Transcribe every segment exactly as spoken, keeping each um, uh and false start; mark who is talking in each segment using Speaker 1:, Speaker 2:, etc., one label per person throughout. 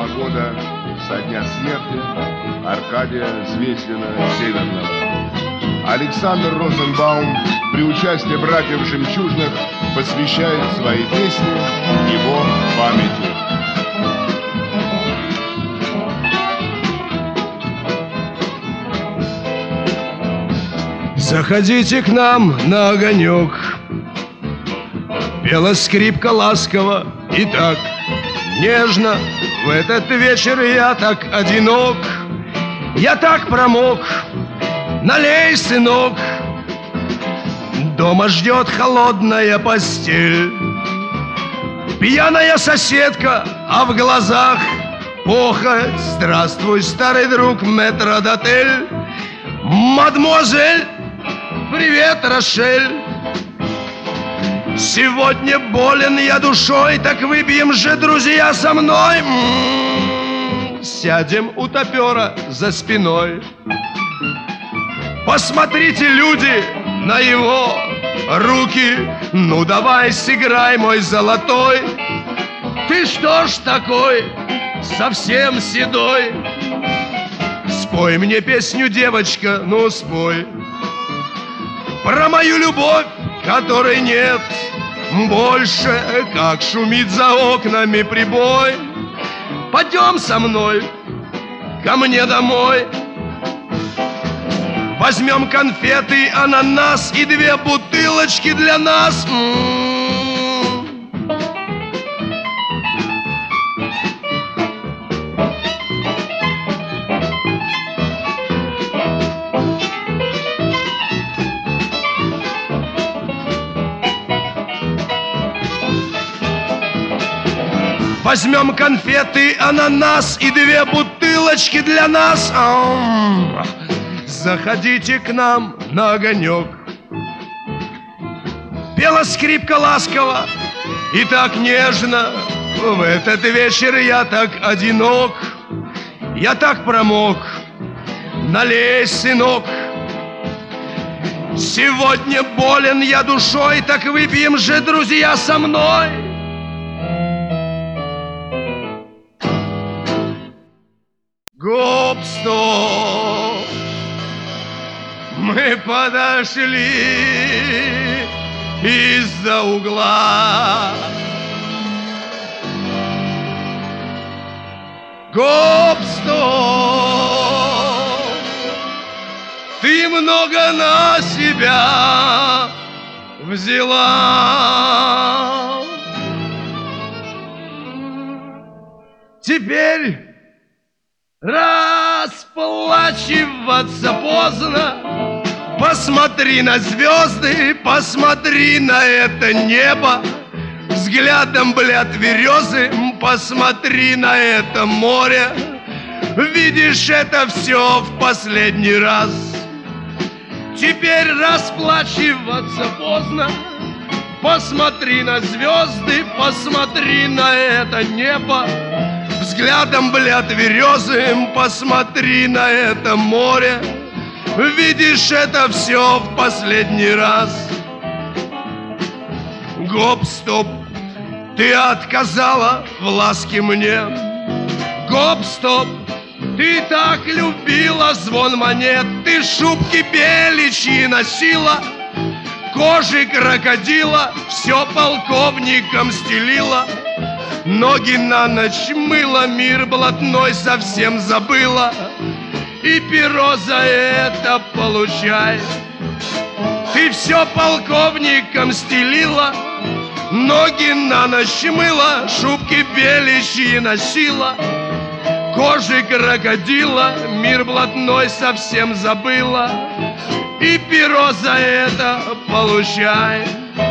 Speaker 1: два года со дня смерти Аркадия Звездина-Северного. Александр Розенбаум при участии братьев Жемчужных посвящает свои песни его памяти.
Speaker 2: Заходите к нам на огонек. Пела скрипка ласково и так нежно. В этот вечер я так одинок, я так промок. Налей, сынок. Дома ждет холодная постель, пьяная соседка, а в глазах похоть. Здравствуй, старый друг, метрдотель. Мадемуазель, привет, Рошель. Сегодня болен я душой, так выпьем же, друзья, со мной. М-м-м. Сядем у топера за спиной. Посмотрите, люди, на его руки. Ну давай сыграй, мой золотой. Ты что ж такой, совсем седой? Спой мне песню, девочка, ну спой. Про мою любовь, которой нет больше, как шумит за окнами прибой. Пойдем со мной ко мне домой. Возьмем конфеты, ананас и две бутылочки для нас. М-м-м. Возьмем конфеты, ананас и две бутылочки для нас. Ам. Заходите к нам на огонек. Пела скрипка ласково и так нежно. В этот вечер я так одинок, я так промок. Налей, сынок. Сегодня болен я душой, так выпьем же, друзья, со мной. Гоп-стоп, мы подошли из-за угла. Гоп-стоп, ты много на себя взяла. Теперь расплачиваться поздно. Посмотри на звезды, посмотри на это небо. Взглядом, блядь, березы, посмотри на это море. Видишь, это все в последний раз. Теперь расплачиваться поздно. Посмотри на звезды, посмотри на это небо. Взглядом, блядь, березы, посмотри на это море. Видишь, это все в последний раз. Гоп-стоп, ты отказала в ласке мне. Гоп-стоп, ты так любила звон монет. Ты шубки беличьи носила, кожи крокодила, все полковником стелила. Ноги на ночь мыла, мир блатной совсем забыла. И перо за это получай. Ты все полковником стелила, ноги на ночь мыла, шубки беличьи носила, кожи крокодила, мир блатной совсем забыла. И перо за это получай.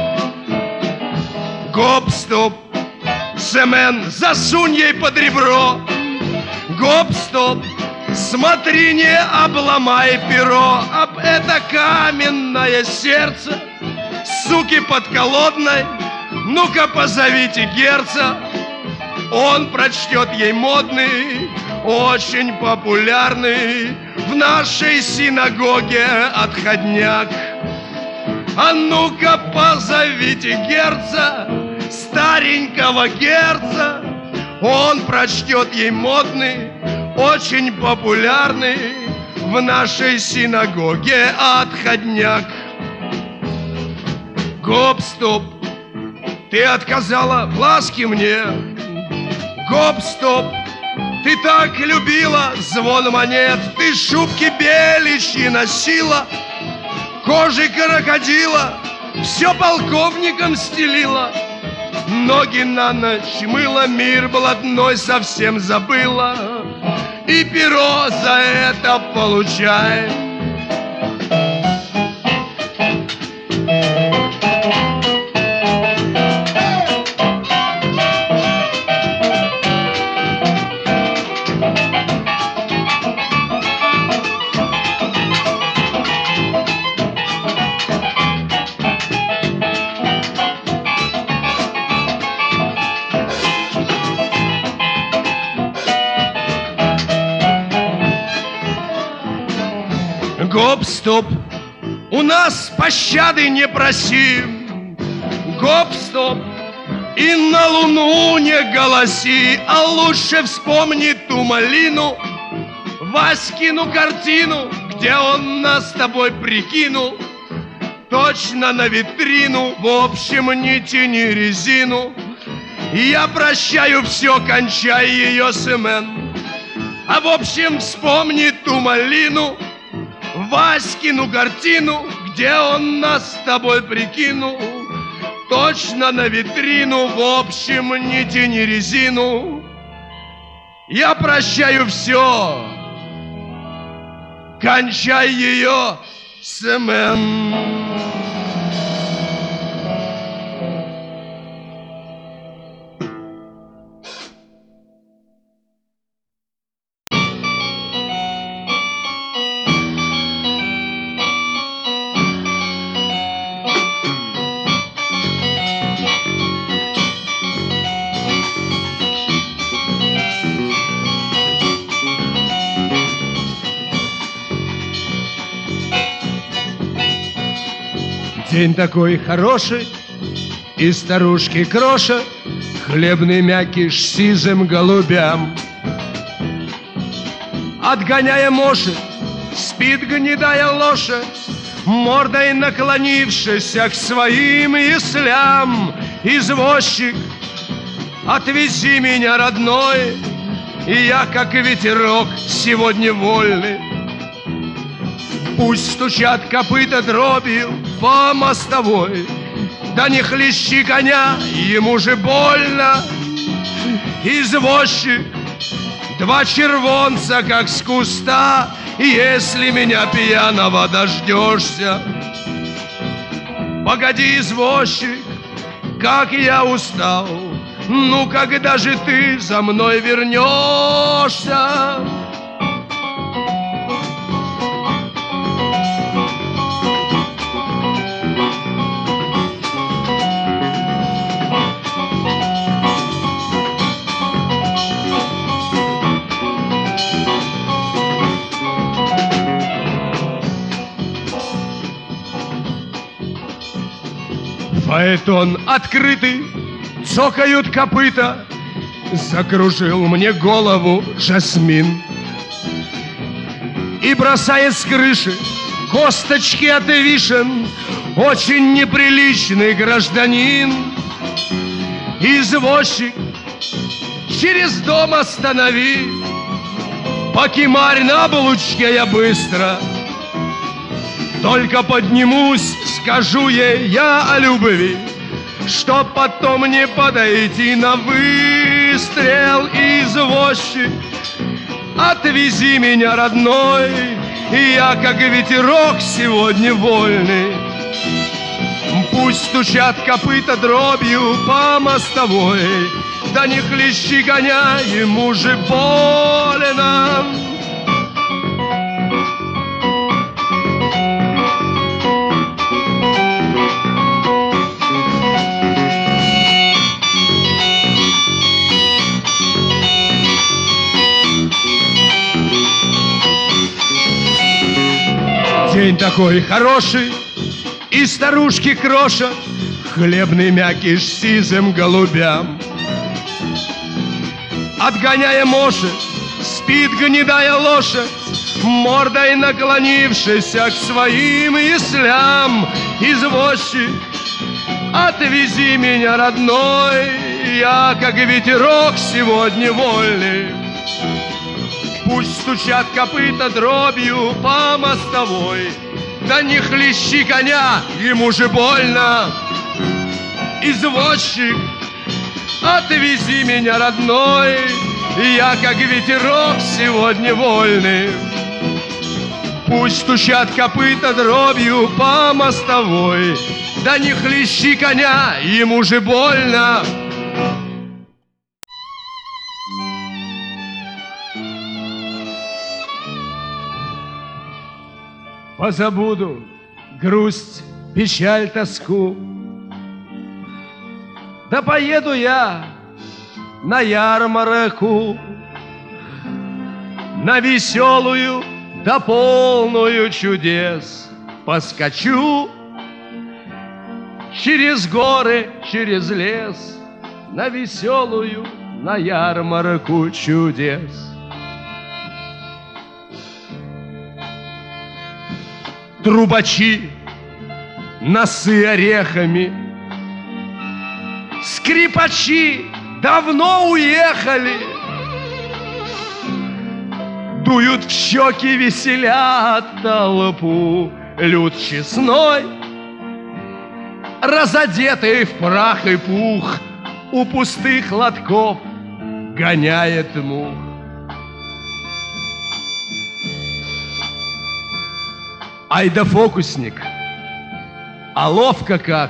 Speaker 2: Гоп-стоп, Семен, засунь ей под ребро. Гоп-стоп, смотри, не обломай перо об это каменное сердце. Суки подколодной, ну-ка позовите герца. Он прочтет ей модный, очень популярный в нашей синагоге отходняк. А ну-ка позовите герца, старенького герца. Он прочтет ей модный, очень популярный в нашей синагоге отходняк. Гоп-стоп, ты отказала в ласке мне. Гоп-стоп, ты так любила звон монет. Ты шубки беличьи носила, кожи крокодила, все полковникам стелила. Ноги на ночь мыла, мир блатной совсем забыла. И перо за это получай. Гоп-стоп, у нас пощады не просим. Гоп-стоп, и на луну не голоси, а лучше вспомни ту малину, Васькину картину, где он нас с тобой прикинул. Точно на витрину, в общем, не тяни резину. Я прощаю все, кончай ее, Семен. А в общем, вспомни ту малину, Васькину картину, где он нас с тобой прикинул. Точно на витрину, в общем, не тяни резину. Я прощаю все, кончай ее, Семен. День такой хороший, и старушки кроша хлебный мякиш сизым голубям. Отгоняя моши, спит гнедая лошадь, мордой наклонившаяся к своим яслям. Извозчик, отвези меня, родной, и я, как ветерок, сегодня вольный. Пусть стучат копыта дробью по мостовой, да не хлещи коня, ему же больно. Извозчик, два червонца, как с куста, если меня пьяного дождешься. Погоди, извозчик, как я устал, ну когда же ты за мной вернешься? Фаэтон открытый, цокают копыта, закружил мне голову жасмин. И бросает с крыши косточки от вишен очень неприличный гражданин. Извозчик, через дом останови, покемарь на булочке я быстро. Только поднимусь, скажу ей я о любви, чтоб потом не подойти на выстрел. Извозчик, отвези меня, родной, и я, как ветерок, сегодня вольный. Пусть стучат копыта дробью по мостовой, да не хлещи коня, ему же больно. День такой хороший, и старушки крошат хлебный мякиш сизым голубям. отгоняя моши, спит гнедая лошадь, мордой наклонившийся к своим яслям. Извозчик, отвези меня, родной, я, как ветерок, сегодня вольный. Пусть стучат копыта дробью по мостовой, да не хлещи коня, ему же больно. Извозчик, отвези меня, родной, я, как ветерок, сегодня вольный. Пусть стучат копыта дробью по мостовой, да не хлещи коня, ему же больно. Позабуду грусть, печаль, тоску, да поеду я на ярмарку, на веселую да полную чудес. Поскочу через горы, через лес, на веселую, на ярмарку чудес. Трубачи, носы орехами, скрипачи давно уехали, дуют в щеки, веселят толпу. Люд честной, разодетый в прах и пух, у пустых лотков гоняет мух. Ай да фокусник, а ловко как!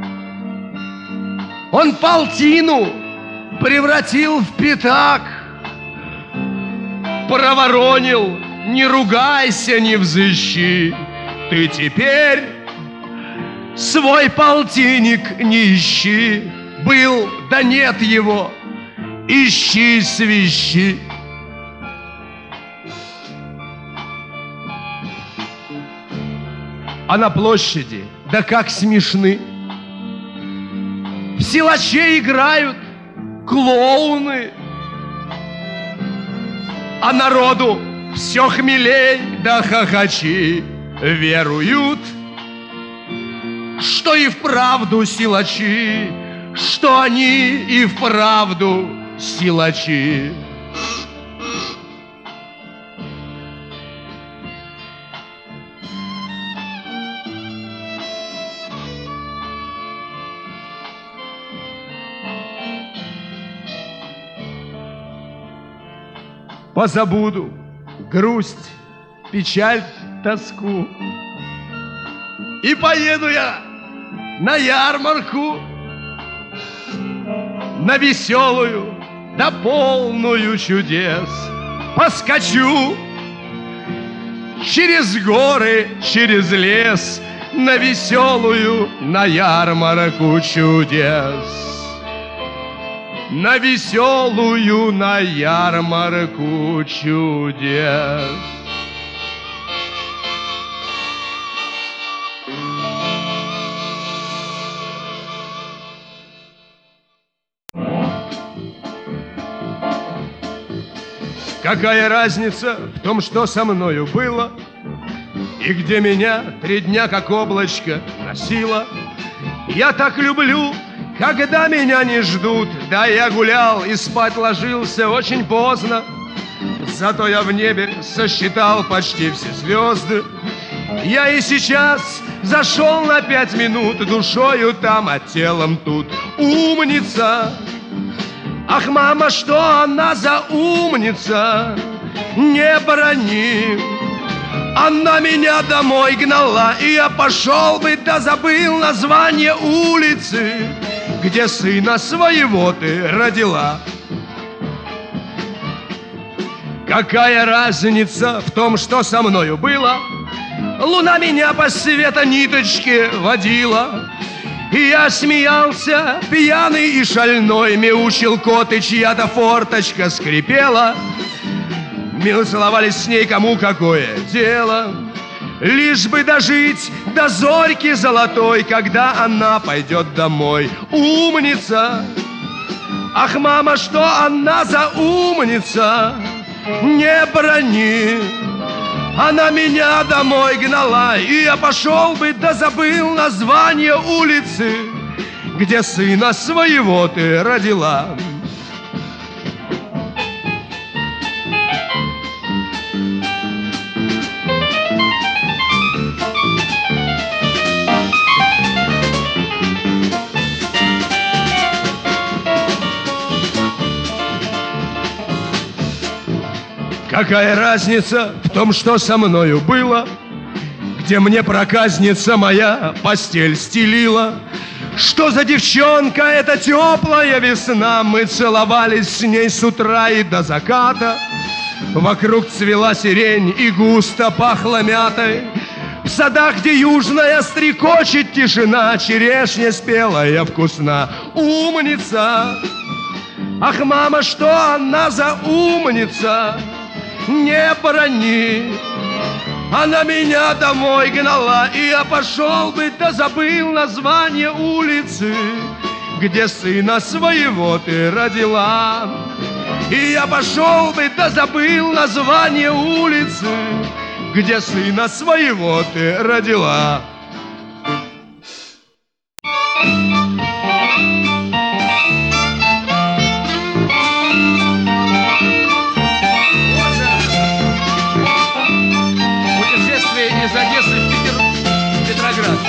Speaker 2: Он полтину превратил в пятак, проворонил, не ругайся, не взыщи. Ты теперь свой полтинник не ищи. Был, да нет его, ищи, свищи. А на площади, да как смешны, в силаче играют клоуны, а народу все хмелей да хохочи веруют, что и вправду силачи, что они и вправду силачи. Позабуду грусть, печаль, тоску, и поеду я на ярмарку, на веселую да полную чудес. Поскочу через горы, через лес, на веселую, на ярмарку чудес. На веселую, на ярмарку чудес. Какая разница в том, что со мною было, и где меня три дня как облачко носило? Я так люблю, когда меня не ждут. Да, я гулял и спать ложился очень поздно, зато я в небе сосчитал почти все звезды. Я и сейчас зашел на пять минут, душою там, а телом тут. Умница! Ах, мама, что она за умница? Не брони! Она меня домой гнала, и я пошел бы, да забыл название улицы, где сына своего ты родила. Какая разница в том, что со мною было? Луна меня по света ниточке водила, и я смеялся, пьяный и шальной, мяучил кот, и чья-то форточка скрипела. Мы целовались с ней, кому какое дело, лишь бы дожить до зорьки золотой, когда она пойдет домой. Умница! Ах, мама, что она за умница, не брони. Она меня домой гнала, и я пошел бы, да забыл название улицы, где сына своего ты родила. Какая разница в том, что со мною было, где мне проказница моя постель стелила? Что за девчонка эта теплая весна? Мы целовались с ней с утра и до заката. Вокруг цвела сирень и густо пахло мятой. В садах, где южная стрекочет тишина, черешня спелая вкусна. Умница! Ах, мама, что она за умница? Не брони. Она меня домой гнала, и я пошел бы, да забыл название улицы, где сына своего ты родила. И я пошел бы, да забыл название улицы, где сына своего ты родила. Из Одессы в Питер, в Петроград.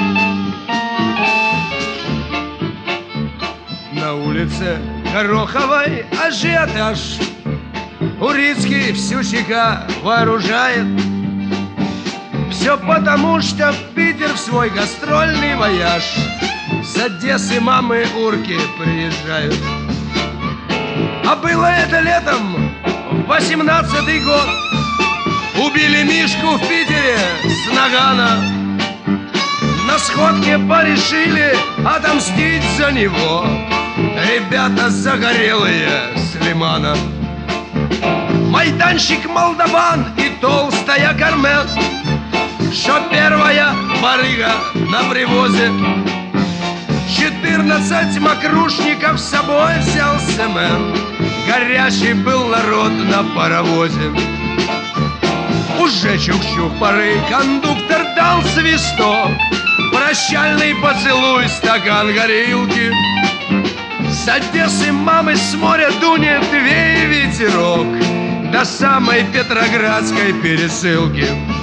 Speaker 2: На улице Гороховой ажиотаж. Урицкий всю ЧК вооружает. Все потому, что в Питер в свой гастрольный вояж с Одессы мамы урки приезжают. А было это летом, восемнадцатый год. Убили Мишку в Питере с нагана. На сходке порешили отомстить за него ребята загорелые с Лимана. Майданщик Молдаван и толстая Кармен, что первая барыга на привозе. Четырнадцать мокрушников с собой взял Семен. Горячий был народ на паровозе. Уже чух-чух поры, кондуктор дал свисток. Прощальный поцелуй, стакан горилки. С Одессы мамы с моря дунет вей ветерок до самой Петроградской пересылки.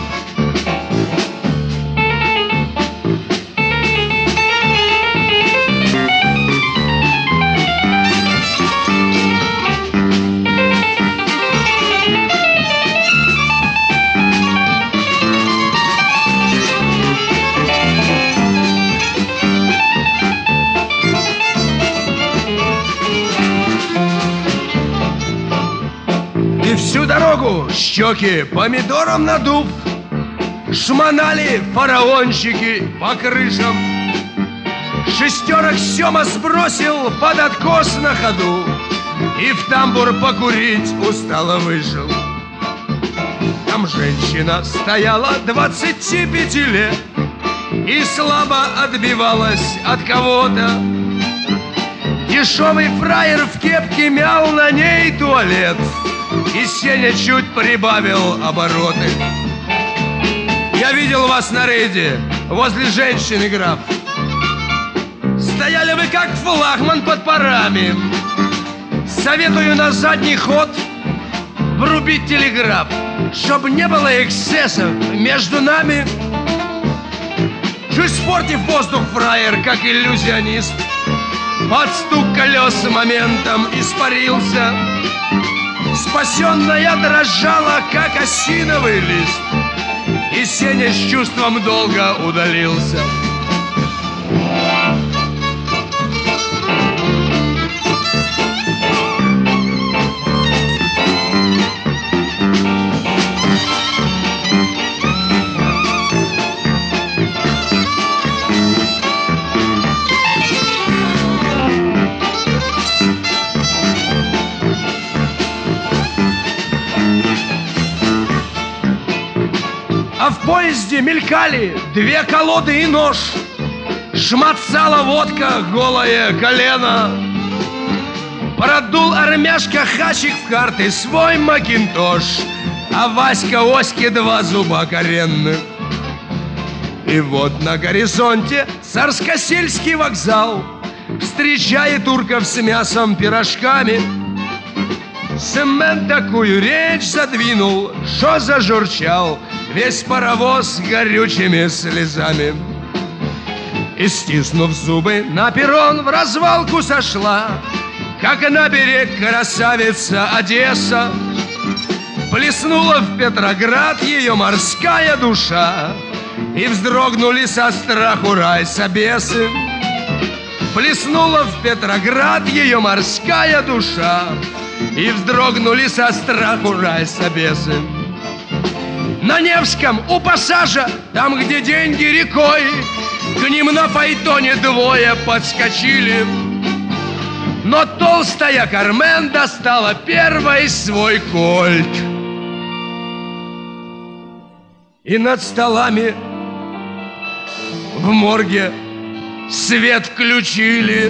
Speaker 2: Всю дорогу щеки помидором надув, шмонали фараончики по крышам. Шестерок Сема сбросил под откос на ходу и в тамбур покурить устало вышел. Там женщина стояла двадцати пяти лет и слабо отбивалась от кого-то. Дешевый фраер в кепке мял на ней туалет, и Сеня чуть прибавил обороты. Я видел вас на рейде возле женщины, граф. Стояли вы как флагман под парами. Советую на задний ход врубить телеграф, чтоб не было эксцессов между нами. Чуть испортив воздух, фраер, как иллюзионист, под стук колес моментом испарился. Спасенная дрожала, как осиновый лист, и Сеня с чувством долга удалился. А в поезде мелькали две колоды и нож. Шматцала водка, голое колено. Продул армяшка Хачик в карты свой макинтош, а Васька Оське два зуба коренных. И вот на горизонте Царскосельский вокзал встречает турков с мясом, пирожками. Семен такую речь задвинул, что зажурчал весь паровоз горючими слезами. И, стиснув зубы, на перрон в развалку сошла, как на берег красавица Одесса. Плеснула в Петроград ее морская душа, и вздрогнули со страху райсобесы. Плеснула в Петроград ее морская душа, и вздрогнули со страху райсобесы. На Невском у пассажа, там, где деньги рекой, к ним на фаэтоне двое подскочили. Но толстая Кармен достала первой свой кольт. И над столами в морге свет включили.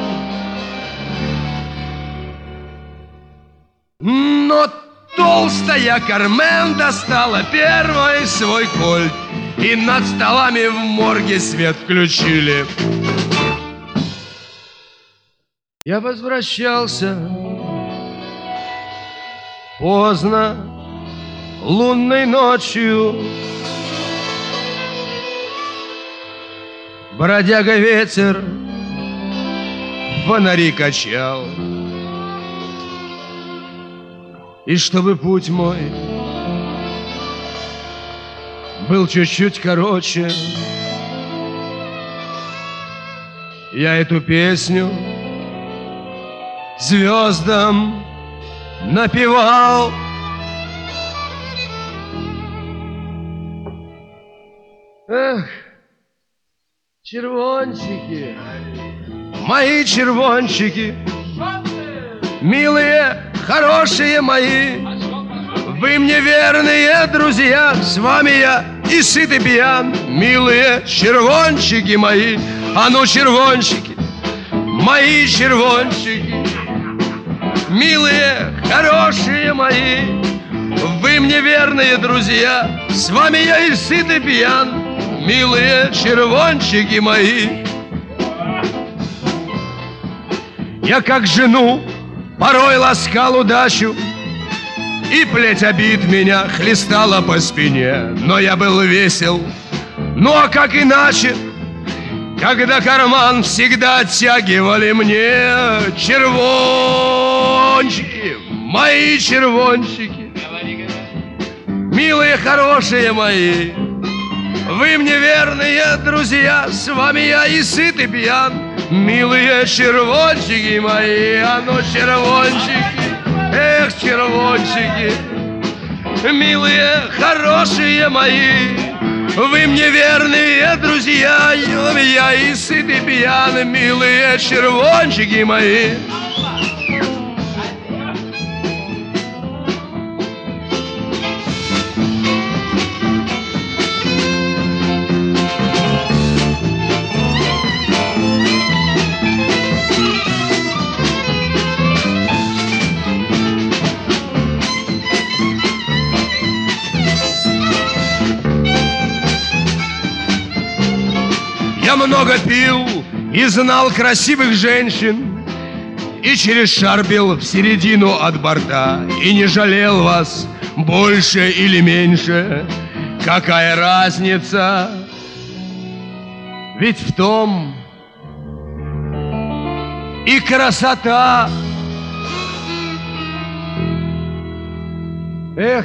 Speaker 2: Но толстая Кармен достала первой свой кольт, и над столами в морге свет включили. Я возвращался поздно лунной ночью. Бродяга ветер фонари качал. И чтобы путь мой был чуть-чуть короче, я эту песню звездам напевал. Эх, червончики, мои червончики, милые, хорошие мои, вы мне верные друзья, с вами я и сыт и пьян. Милые червончики мои, а ну червончики, мои червончики, милые, хорошие мои, вы мне верные друзья, с вами я и сыт и пьян. Милые червончики мои. Я как жену порой ласкал удачу, и плеть обид меня хлестала по спине. Но я был весел, ну а как иначе, когда карман всегда оттягивали мне червончики, мои червончики, милые, хорошие мои, вы мне верные друзья, с вами я и сыт и пьян. Милые червончики мои, а ну червончики, эх, червончики, милые, хорошие мои, вы мне верные друзья, я и сыт и пьян. Милые червончики мои. Я много пил и знал красивых женщин, и через шар бил в середину от борта, и не жалел вас больше или меньше. Какая разница? Ведь в том и красота. Эх,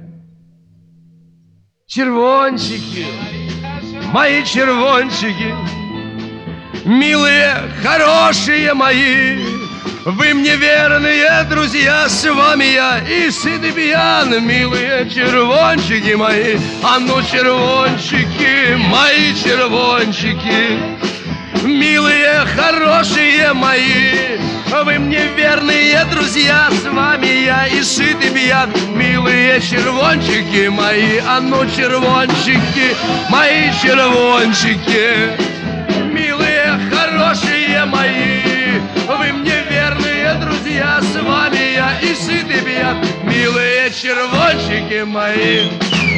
Speaker 2: червончики, мои червончики, милые, хорошие мои, вы мне верные друзья, с вами я и сыт и пьян. Милые червончики мои, а ну червончики, мои червончики, милые, хорошие мои, вы мне верные друзья, с вами я и сыт и пьян. Милые червончики мои, а ну червончики, мои червончики, милые, хорошие мои, вы мне верные друзья. я с вами, я и сыт и пьян, милые червончики мои.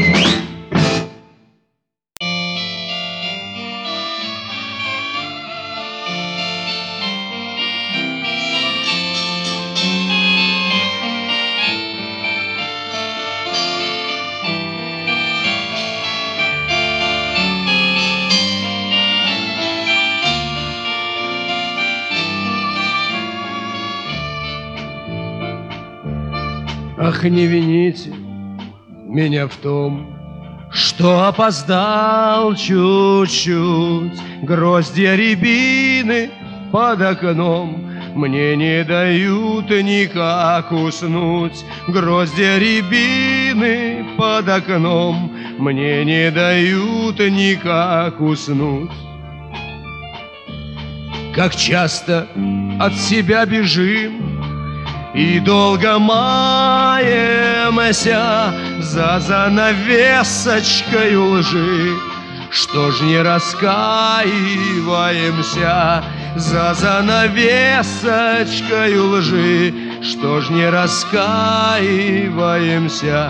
Speaker 2: Ах, не вините меня в том, что опоздал чуть-чуть. Гроздья рябины под окном мне не дают никак уснуть. Гроздья рябины под окном мне не дают никак уснуть. Как часто от себя бежим и долго маемся за занавесочкой лжи. Что ж не раскаиваемся за занавесочкой лжи? Что ж не раскаиваемся?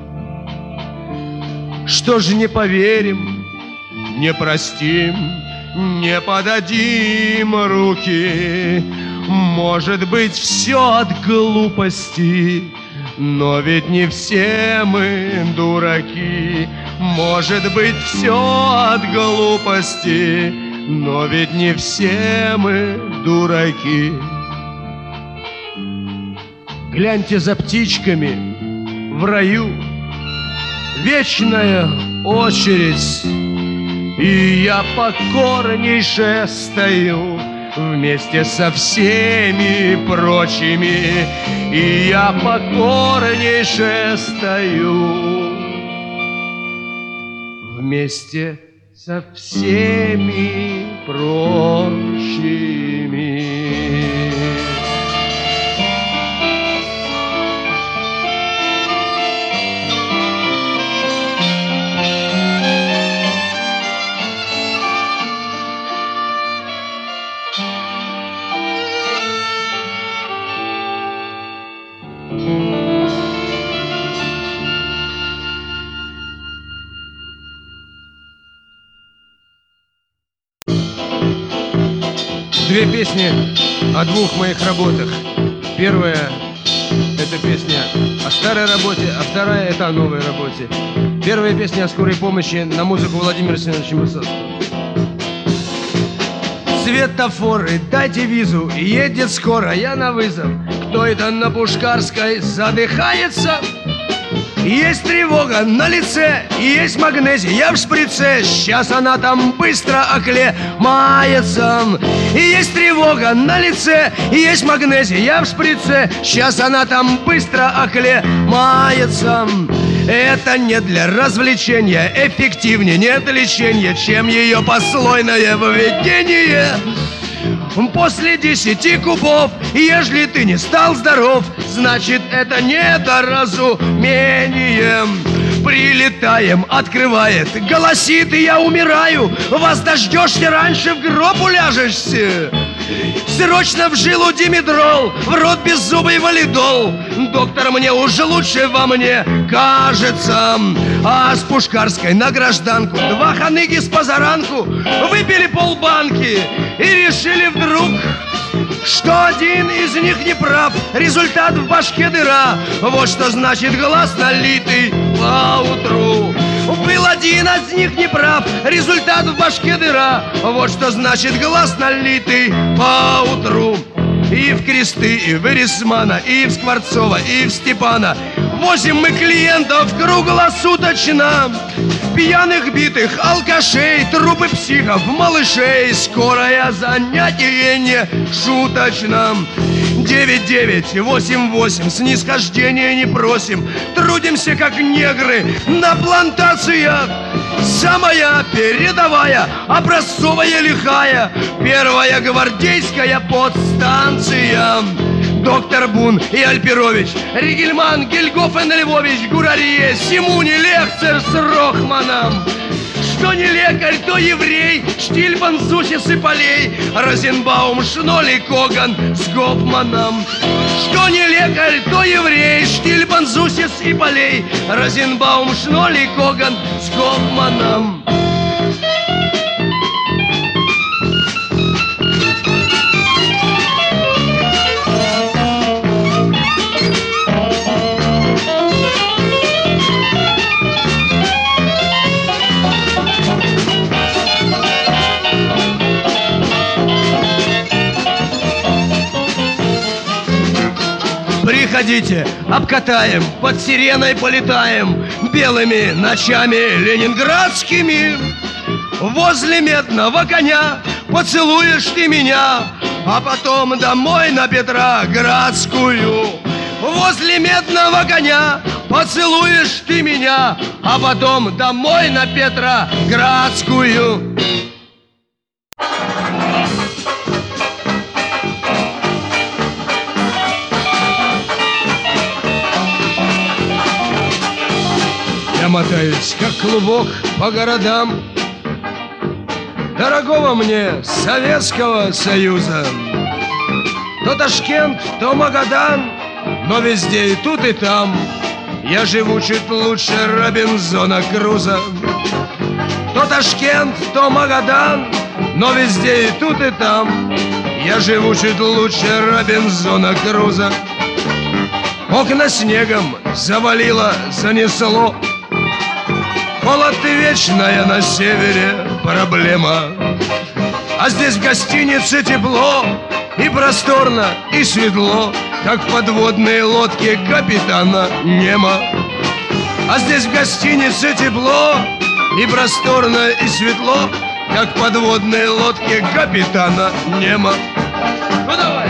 Speaker 2: Что ж не поверим, не простим, не подадим руки? Может быть, все от глупости, но ведь не все мы дураки. Может быть, все от глупости, но ведь не все мы дураки. Гляньте за птичками в раю, вечная очередь, и я покорнейше стою вместе со всеми прочими, и я покорнейше стою вместе со всеми прочими. Две песни о двух моих работах. Первая – это песня о старой работе, а вторая – это о новой работе. Первая песня о скорой помощи на музыку Владимира Семеновича Высоцкого. Светофоры, дайте визу, едет скоро, я на вызов. Кто это на Пушкарской задыхается? Есть тревога на лице, есть магнезия, я в шприце. Сейчас она там быстро оклемается. И есть тревога на лице, есть магнезия, я в шприце. Сейчас она там быстро оклемается. Это не для развлечения, эффективнее нет лечения, чем ее послойное поведение. После десяти кубов, ежели ты не стал здоров, значит, это недоразумение. Прилетаем, открывает, голосит, и я умираю. Вас дождешься, раньше в гроб уляжешься. Срочно в жилу димедрол, в рот беззубый валидол. Доктор, мне уже лучше во мне кажется. А с Пушкарской на гражданку два ханыги с позаранку выпили полбанки и решили вдруг, что один из них не прав. Результат в башке дыра. Вот что значит глаз налитый поутру. Был один из них не прав. Результат в башке дыра. Вот что значит глаз налитый поутру. И в Кресты, и в Эрисмана, и в Скворцова, и в Степана возим мы клиентов круглосуточно. Пьяных, битых, алкашей, трупы психов, малышей. Скорое занятие не шуточно. девять девять восемь восемь, снисхождения не просим. Трудимся как негры на плантациях. Самая передовая, образцовая, лихая, первая гвардейская подстанция. Доктор Бун и Альпирович, Ригельман, Гельгофен, Львович, Гурарье, Симуни, Лехцер с Рохманом. Что не лекарь, то еврей, Штильбан, Зусис и Полей, Розенбаум, Шноль и Коган с Гофманом. Что не лекарь, то еврей, Штильбан, Зусис и Полей, Розенбаум, Шноль и Коган с Гофманом. Приходите, обкатаем, под сиреной полетаем, белыми ночами ленинградскими. Возле медного коня поцелуешь ты меня, а потом домой на Петроградскую. Возле медного коня поцелуешь ты меня, а потом домой на Петроградскую. Я мотаюсь, как клубок, по городам дорогого мне Советского Союза. То Ташкент, то Магадан, но везде и тут, и там я живу чуть лучше Робинзона Круза. То Ташкент, то Магадан, но везде и тут, и там я живу чуть лучше Робинзона Круза. Окна снегом завалило, занесло, холод вечная на севере проблема. А здесь в гостинице тепло и просторно, и светло, как в подводной лодке капитана Немо. А здесь в гостинице тепло и просторно, и светло, как в подводной лодке капитана Немо. Ну давай!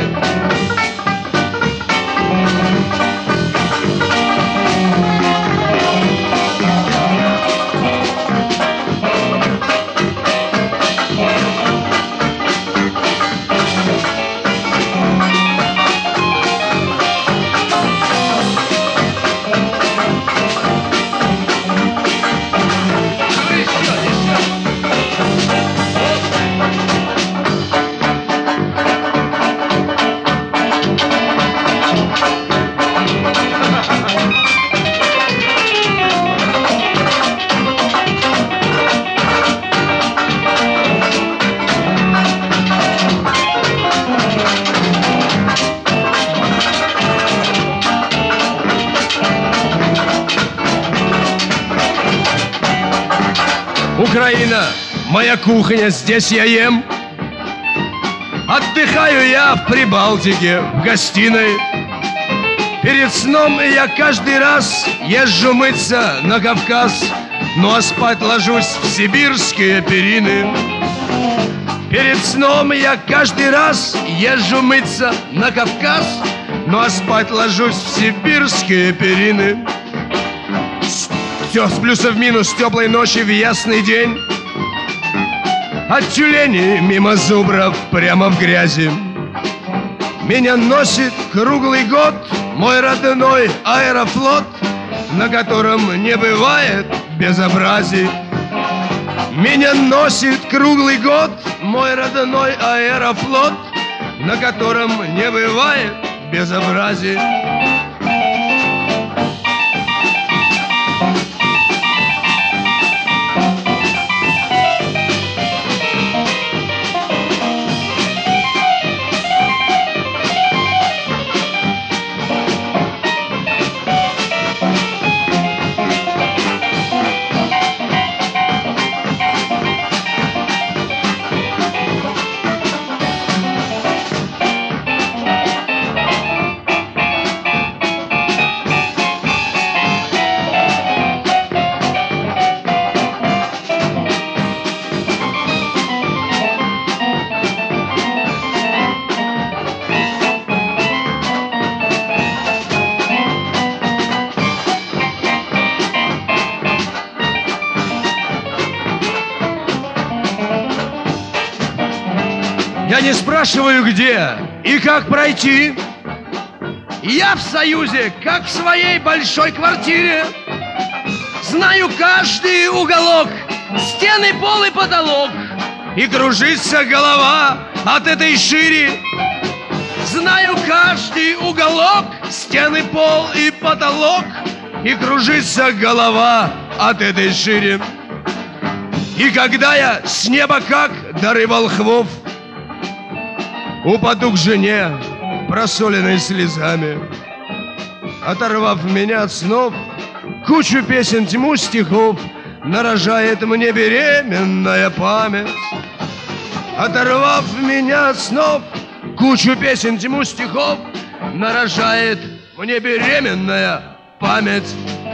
Speaker 2: Украина, моя кухня, здесь я ем. Отдыхаю я в Прибалтике, в гостиной. Перед сном я каждый раз езжу мыться на Кавказ, ну а спать ложусь в сибирские перины. Перед сном я каждый раз езжу мыться на Кавказ, ну а спать ложусь в сибирские перины. Все с плюса в минус, теплой ночи в ясный день. От тюленей мимо зубров прямо в грязи. Меня носит круглый год мой родной аэрофлот, на котором не бывает безобразий. Меня носит круглый год мой родной аэрофлот, на котором не бывает безобразий. Я не спрашиваю, где и как пройти. Я в Союзе, как в своей большой квартире. Знаю каждый уголок стены, пол и потолок, и кружится голова от этой шире. Знаю каждый уголок, стены, пол и потолок, и кружится голова от этой шире. И когда я с неба, как дары волхвов, упаду к жене, просоленной слезами, оторвав меня от снов, кучу песен, тьму стихов нарожает мне беременная память. Оторвав меня от снов, кучу песен, тьму стихов нарожает мне беременная память.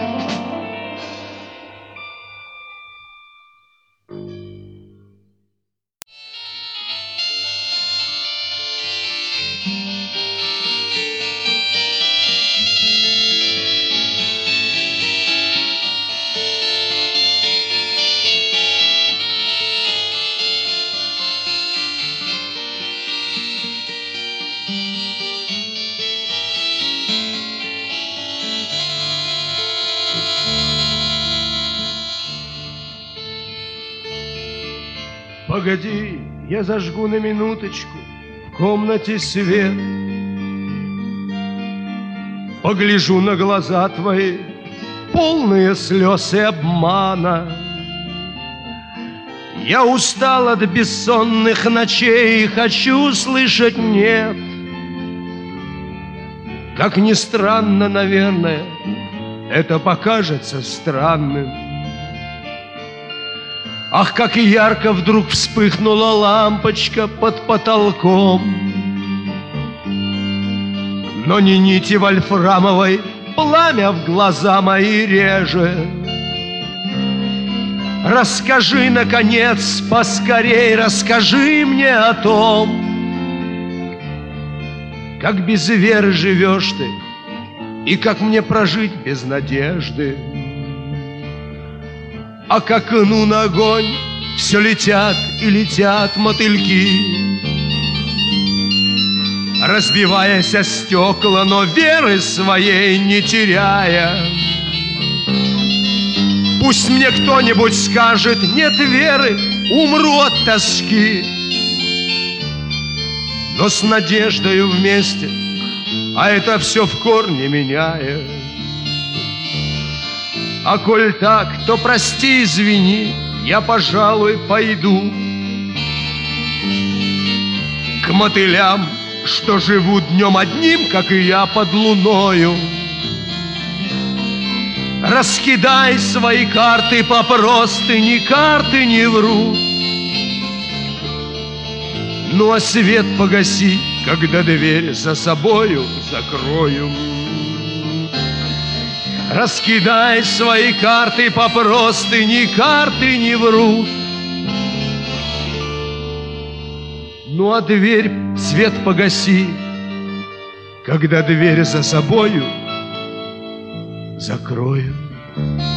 Speaker 2: Погоди, я зажгу на минуточку в комнате свет, погляжу на глаза твои, полные слез и обмана. Я устал от бессонных ночей и хочу слышать «нет». Как ни странно, наверное, это покажется странным. Ах, как ярко вдруг вспыхнула лампочка под потолком. Но не нити вольфрамовой пламя в глаза мои режет. Расскажи, наконец, поскорей, расскажи мне о том, как без веры живешь ты и как мне прожить без надежды. А к окну на огонь все летят и летят мотыльки, разбиваясь о стекла, но веры своей не теряя. Пусть мне кто-нибудь скажет: нет веры, умру от тоски. Но с надеждою вместе, а это все в корне меняет. А коль так, то прости, извини, я, пожалуй, пойду к мотылям, что живут днем одним, как и я, под луною. Раскидай свои карты по простыне, карты не врут. Ну а свет погаси, когда дверь за собою закрою. Раскидай свои карты по простыне, карты не врут. Ну а дверь, свет погаси, когда дверь за собою закрою.